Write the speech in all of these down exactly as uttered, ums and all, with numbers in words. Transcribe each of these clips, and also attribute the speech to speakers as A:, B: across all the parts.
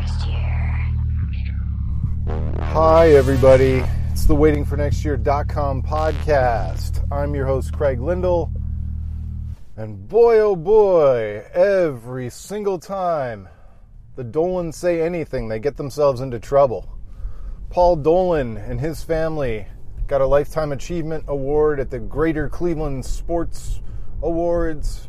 A: next year.
B: Hi, everybody. It's the waiting for next year dot com podcast. I'm your host, Craig Lindell. And boy, oh boy, every single time the Dolans say anything, they get themselves into trouble. Paul Dolan and his family got a Lifetime Achievement Award at the Greater Cleveland Sports Awards.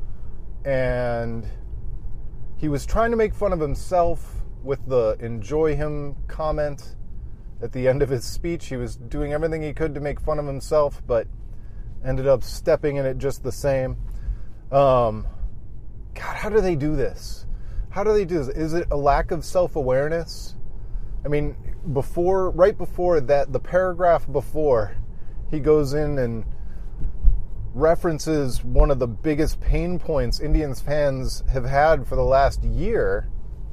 B: And he was trying to make fun of himself with the enjoy him comment at the end of his speech. He was doing everything he could to make fun of himself, but ended up stepping in it just the same. Um, God, how do they do this? How do they do this? Is it a lack of self-awareness? I mean, before, right before that, the paragraph before, he goes in and references one of the biggest pain points Indians fans have had for the last year.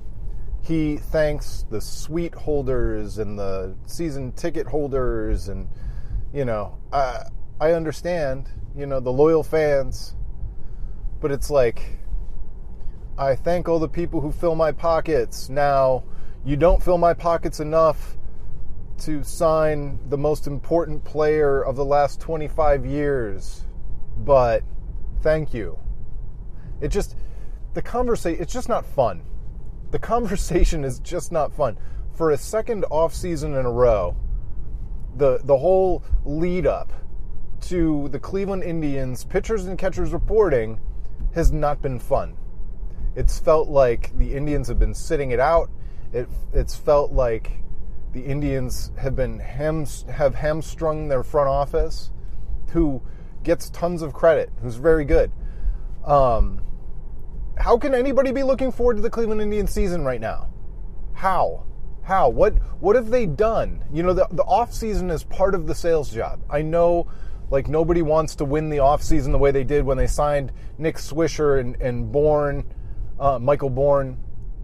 B: He thanks the suite holders and the season ticket holders, and, you know, I, I understand, you know, the loyal fans. But it's like, I thank all the people who fill my pockets. Now, you don't fill my pockets enough to sign the most important player of the last twenty-five years. But thank you. It just, the conversation, it's just not fun. The conversation is just not fun. For a second off season in a row, the the whole lead up to the Cleveland Indians pitchers and catchers reporting has not been fun. It's felt like the Indians have been sitting it out. It it's felt like the Indians have been ham, have hamstrung their front office, who gets tons of credit, who's very good. Um, how can anybody be looking forward to the Cleveland Indians season right now? How? How? What what have they done? You know, the, the off season is part of the sales job. I know, like, nobody wants to win the offseason the way they did when they signed Nick Swisher and, and Bourne, uh, Michael Bourne.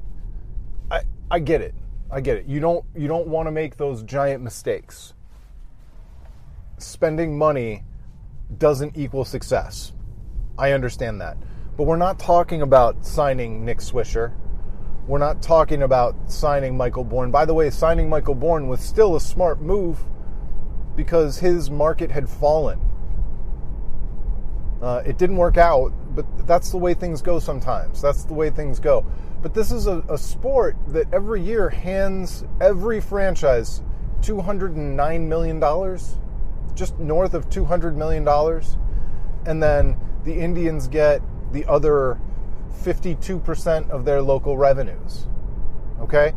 B: I I get it. I get it. You don't you don't want to make those giant mistakes. Spending money doesn't equal success. I understand that. But we're not talking about signing Nick Swisher. We're not talking about signing Michael Bourne. By the way, signing Michael Bourne was still a smart move, because his market had fallen. Uh, it didn't work out, but that's the way things go sometimes. That's the way things go. But this is a, a sport that every year hands every franchise two hundred nine million dollars, just north of two hundred million dollars. And then the Indians get the other fifty-two percent of their local revenues. Okay?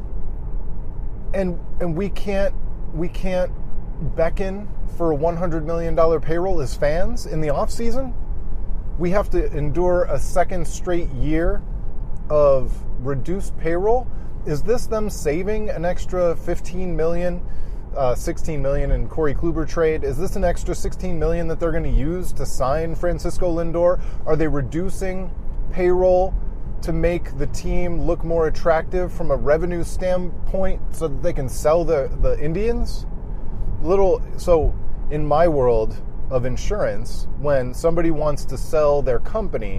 B: And and we can't we can't beckon for a one hundred million dollars payroll as fans in the off season. We have to endure a second straight year of reduced payroll. Is this them saving an extra fifteen million dollars, uh, sixteen million dollars in Corey Kluber trade? Is this an extra sixteen million dollars that they're going to use to sign Francisco Lindor? Are they reducing payroll to make the team look more attractive from a revenue standpoint so that they can sell the, the Indians? Little so in my world of insurance, when somebody wants to sell their company,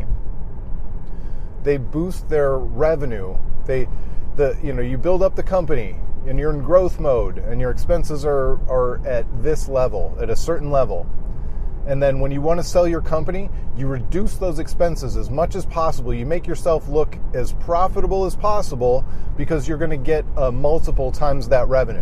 B: they boost their revenue. They the you know you build up the company and you're in growth mode and your expenses are are at this level, at a certain level. And then when you want to sell your company, you reduce those expenses as much as possible. You make yourself look as profitable as possible because you're going to get a multiple times that revenue.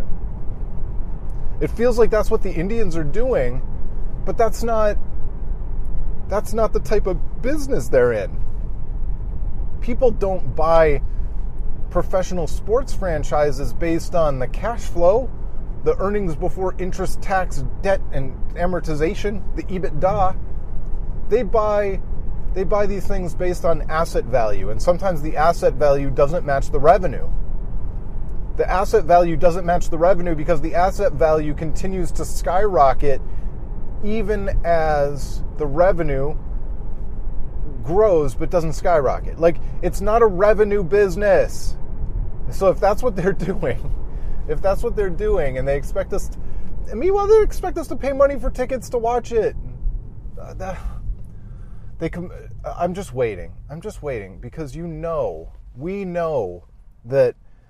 B: It feels like that's what the Indians are doing, but that's not that's not the type of business they're in. People don't buy professional sports franchises based on the cash flow, the earnings before interest, tax, debt, and amortization, the EBITDA. They buy they buy these things based on asset value, and sometimes the asset value doesn't match the revenue. The asset value doesn't match the revenue because the asset value continues to skyrocket even as the revenue grows but doesn't skyrocket. Like, it's not a revenue business. So if that's what they're doing, if that's what they're doing and they expect us to, and meanwhile they expect us to pay money for tickets to watch it, uh, that, they com- I'm just waiting. I'm just waiting because you know, we know that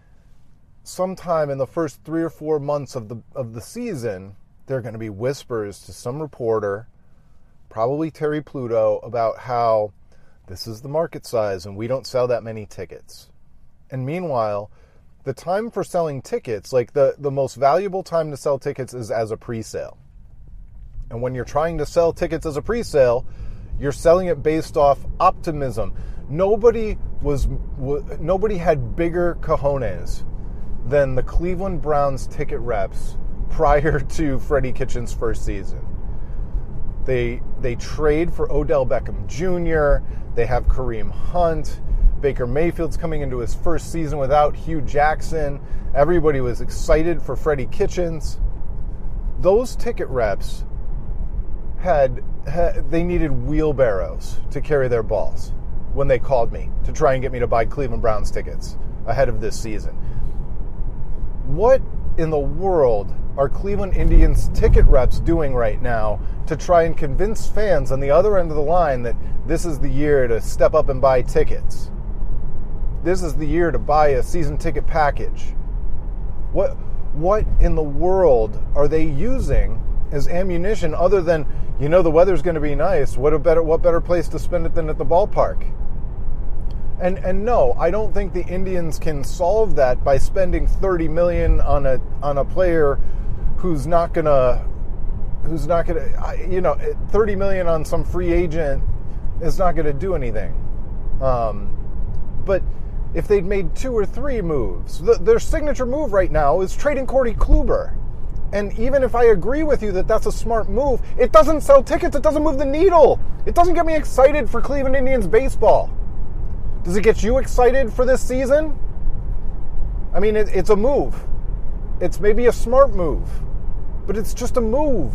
B: sometime in the first three or four months of the of the season, there are going to be whispers to some reporter, probably Terry Pluto, about how this is the market size and we don't sell that many tickets. And meanwhile, the time for selling tickets, like the, the most valuable time to sell tickets is as a pre-sale. And when you're trying to sell tickets as a pre-sale, you're selling it based off optimism. Nobody was w- nobody had bigger cojones than the Cleveland Browns ticket reps prior to Freddie Kitchens' first season. They they trade for Odell Beckham Junior They have Kareem Hunt. Baker Mayfield's coming into his first season without Hugh Jackson. Everybody was excited for Freddie Kitchens. Those ticket reps had, had they needed wheelbarrows to carry their balls when they called me to try and get me to buy Cleveland Browns tickets ahead of this season. What in the world are Cleveland Indians ticket reps doing right now to try and convince fans on the other end of the line that this is the year to step up and buy tickets? This is the year to buy a season ticket package. What what in the world are they using as ammunition other than, you know, the weather's going to be nice. What a better what better place to spend it than at the ballpark? And and no, I don't think the Indians can solve that by spending thirty million dollars on a on a player who's not gonna who's not gonna you know thirty million dollars on some free agent is not gonna do anything. Um, but if they'd made two or three moves, the, their signature move right now is trading Corey Kluber. And even if I agree with you that that's a smart move, it doesn't sell tickets. It doesn't move the needle. It doesn't get me excited for Cleveland Indians baseball. Does it get you excited for this season? I mean, it, it's a move. It's maybe a smart move, but it's just a move.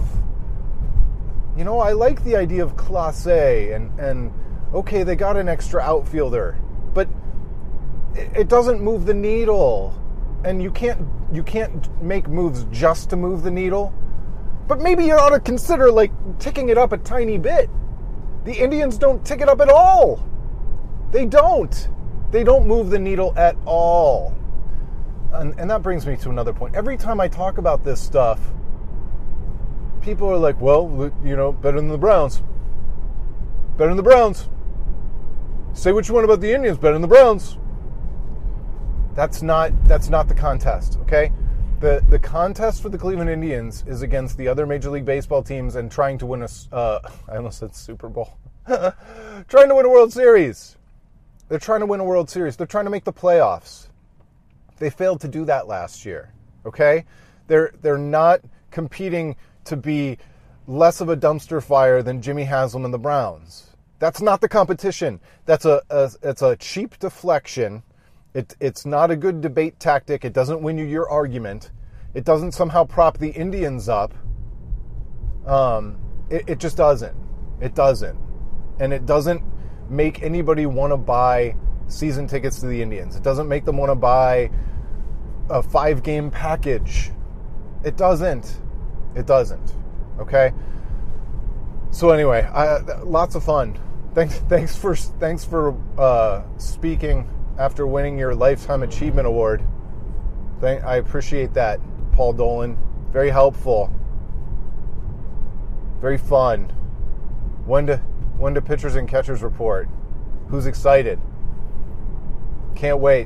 B: You know, I like the idea of Clase and, and okay, they got an extra outfielder, but it, it doesn't move the needle. And you can't you can't make moves just to move the needle. But maybe you ought to consider, like, ticking it up a tiny bit. The Indians don't tick it up at all. They don't. They don't move the needle at all. And, and that brings me to another point. Every time I talk about this stuff, people are like, well, you know, better than the Browns. Better than the Browns. Say what you want about the Indians, better than the Browns. That's not that's not the contest, okay? The the contest for the Cleveland Indians is against the other Major League Baseball teams and trying to win a, uh, I almost said Super Bowl. Trying to win a World Series. They're trying to win a World Series. They're trying to make the playoffs. They failed to do that last year, okay? They're they're not competing to be less of a dumpster fire than Jimmy Haslam and the Browns. That's not the competition. That's a, a it's a cheap deflection. It, it's not a good debate tactic. It doesn't win you your argument. It doesn't somehow prop the Indians up. Um, it, it just doesn't. It doesn't. And it doesn't make anybody want to buy season tickets to the Indians. It doesn't make them want to buy a five-game package. It doesn't. It doesn't. Okay? So anyway, I, lots of fun. Thanks, thanks for, thanks for uh, speaking after winning your Lifetime Achievement Award. Thank, I appreciate that, Paul Dolan. Very helpful. Very fun. When do, when do pitchers and catchers report? Who's excited? Can't wait.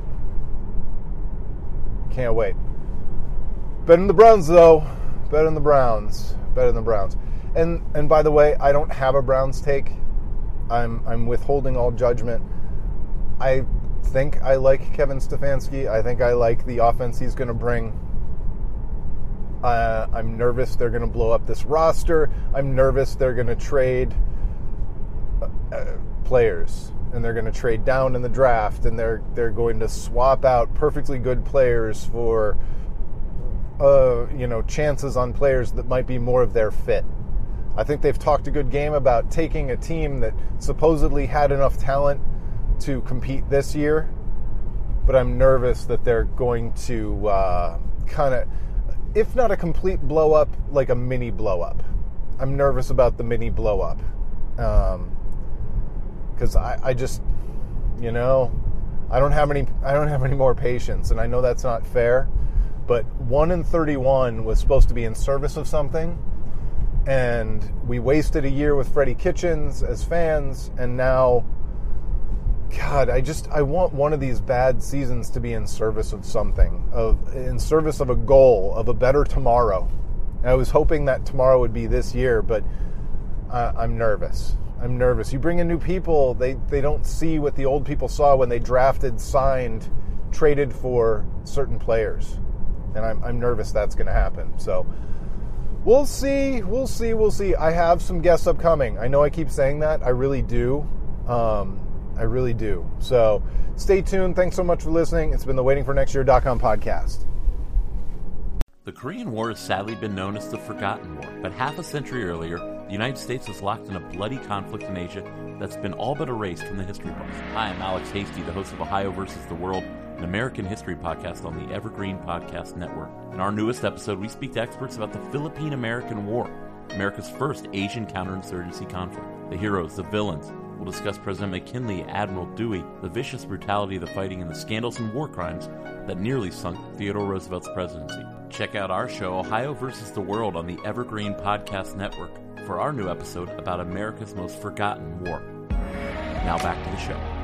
B: Can't wait. Better than the Browns, though. Better than the Browns. Better than the Browns. And and by the way, I don't have a Browns take. I'm I'm withholding all judgment. I think I like Kevin Stefanski. I think I like the offense he's going to bring. Uh, I'm nervous they're going to blow up this roster. I'm nervous they're going to trade uh, players, and they're going to trade down in the draft, and they're they're going to swap out perfectly good players for uh, you know chances on players that might be more of their fit. I think they've talked a good game about taking a team that supposedly had enough talent to compete this year, but I'm nervous that they're going to uh, kind of, if not a complete blow up, like a mini blow up. I'm nervous about the mini blow up because um, I, I just, you know, I don't have any, I don't have any more patience, and I know that's not fair, but one in thirty-one was supposed to be in service of something, and we wasted a year with Freddie Kitchens as fans, and now, God, I just, I want one of these bad seasons to be in service of something, of in service of a goal, of a better tomorrow. And I was hoping that tomorrow would be this year, but uh, I'm nervous. I'm nervous. You bring in new people, they, they don't see what the old people saw when they drafted, signed, traded for certain players. And I'm, I'm nervous that's going to happen. So we'll see, we'll see, we'll see. I have some guests upcoming. I know I keep saying that. I really do. Um, I really do. So stay tuned. Thanks so much for listening. It's been the Waiting for Next Year dot com podcast.
A: The Korean War has sadly been known as the Forgotten War, but half a century earlier, the United States was locked in a bloody conflict in Asia that's been all but erased from the history books. Hi, I'm Alex Hasty, the host of Ohio versus the World, an American history podcast on the Evergreen Podcast Network. In our newest episode, we speak to experts about the Philippine-American War, America's first Asian counterinsurgency conflict. The heroes, the villains. We'll discuss President McKinley, Admiral Dewey, the vicious brutality of the fighting, and the scandals and war crimes that nearly sunk Theodore Roosevelt's presidency. Check out our show, Ohio versus the World, on the Evergreen Podcast Network for our new episode about America's most forgotten war. Now back to the show.